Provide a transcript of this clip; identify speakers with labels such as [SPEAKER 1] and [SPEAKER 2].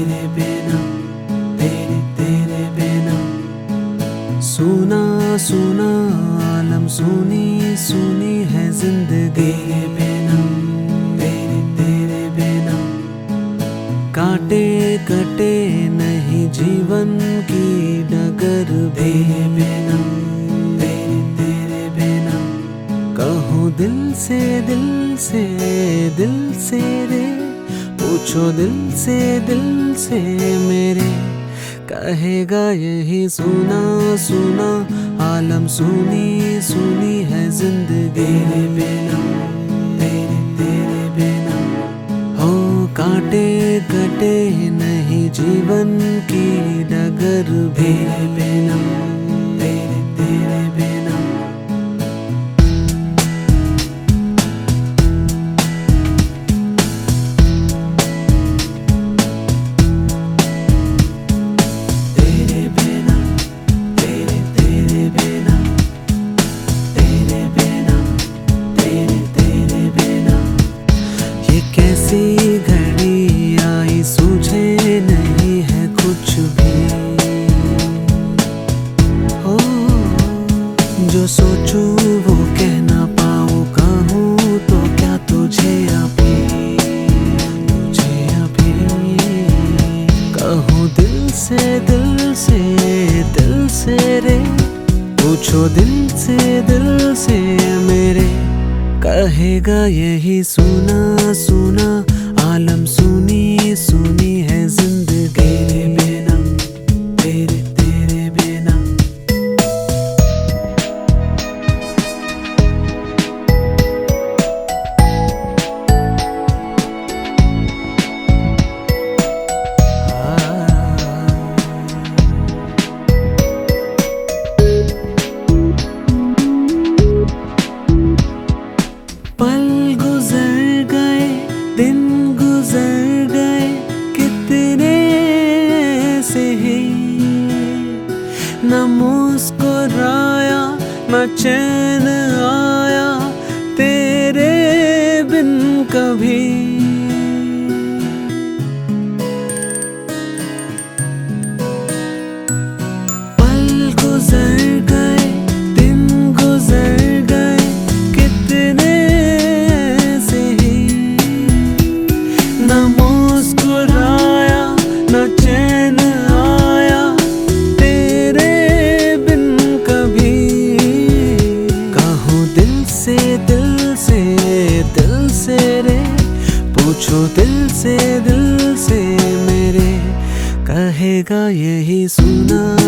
[SPEAKER 1] तेरे बिना, तेरे बिना। सुना सुना आलम, सुनी सुनी है जिंदगी तेरे बिना, तेरे बिना। काटे कटे नहीं जीवन की डगर तेरे बिना, तेरे बिना। कहूँ दिल से रे, पूछो दिल से मेरे, कहेगा यही सुना सुना आलम, सुनी सुनी है जिंदगी तेरे बिना, तेरे बिना। हो काटे कटे नहीं जीवन की डगर तेरे बिना, तेरे बिना। कैसी घड़ी आई सूझे नहीं है कुछ भी, हो जो सोचूं वो कह ना पाऊं, कहूँ तो क्या तुझे अभी कहूँ दिल से रे, पूछो दिल से मेरे, कहेगा यही सुना सुना आलम, सुनी सुनी है जिंदगी तेरे बिना, तेरे बिना। पल गुजर गए, दिन गुजर गए, कितने से ही न मुस्कुराया न चैन आया तेरे बिन कभी। पल गुजर गए, दिन गुजर गए, कितने न मुस्कुराया न चैन आया तेरे बिन कभी। कहूँ दिल से रे, पूछो दिल से मेरे, कहेगा यही सुना